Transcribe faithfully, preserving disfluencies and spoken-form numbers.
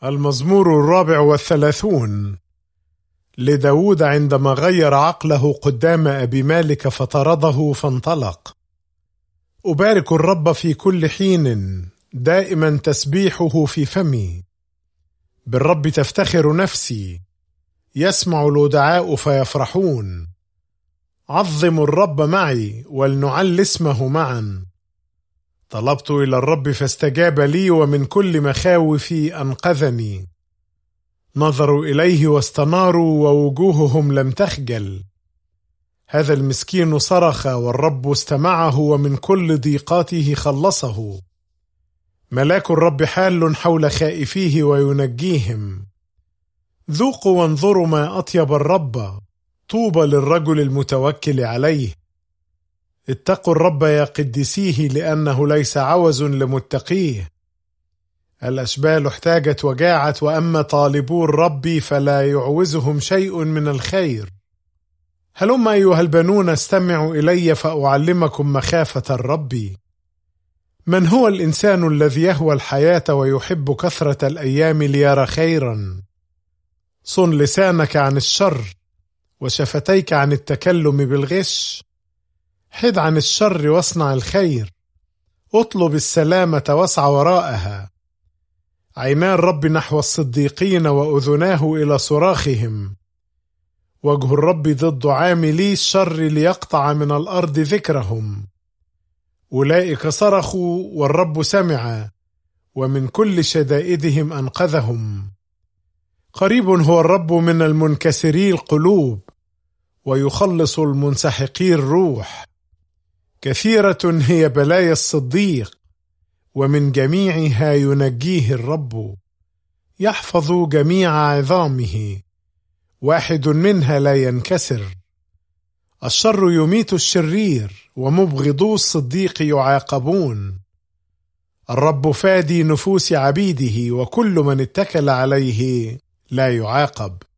المزمور الرابع والثلاثون لداود عندما غير عقله قدام أبي مالك فطرده فانطلق. أبارك الرب في كل حين، دائما تسبيحه في فمي. بالرب تفتخر نفسي، يسمع الودعاء فيفرحون. عظموا الرب معي ولنعل اسمه معا. طلبت إلى الرب فاستجاب لي، ومن كل مخاوفي أنقذني. نظروا إليه واستناروا، ووجوههم لم تخجل. هذا المسكين صرخ والرب استمعه، ومن كل ضيقاته خلصه. ملاك الرب حال حول خائفيه وينجيهم. ذوقوا وانظروا ما أطيب الرب، طوبى للرجل المتوكل عليه. اتقوا الرب يا قدسيه، لأنه ليس عوز لمتقيه. الأشبال احتاجت وجاعت، وأما طالبو الرب فلا يعوزهم شيء من الخير. هلم أيها البنون استمعوا إلي فأعلمكم مخافة الرب. من هو الإنسان الذي يهوى الحياة ويحب كثرة الأيام ليرى خيرا؟ صن لسانك عن الشر، وشفتيك عن التكلم بالغش. حد عن الشر واصنع الخير، اطلب السلامة واسع وراءها. عينا الرب نحو الصديقين، وأذناه إلى صراخهم. وجه الرب ضد عاملي الشر، ليقطع من الأرض ذكرهم. أولئك صرخوا والرب سمع، ومن كل شدائدهم أنقذهم. قريب هو الرب من المنكسري القلوب، ويخلص المنسحقي الروح. كثيرة هي بلايا الصديق، ومن جميعها ينجيه الرب. يحفظ جميع عظامه، واحد منها لا ينكسر. الشر يميت الشرير، ومبغضو الصديق يعاقبون. الرب فادي نفوس عبيده، وكل من اتكل عليه لا يعاقب.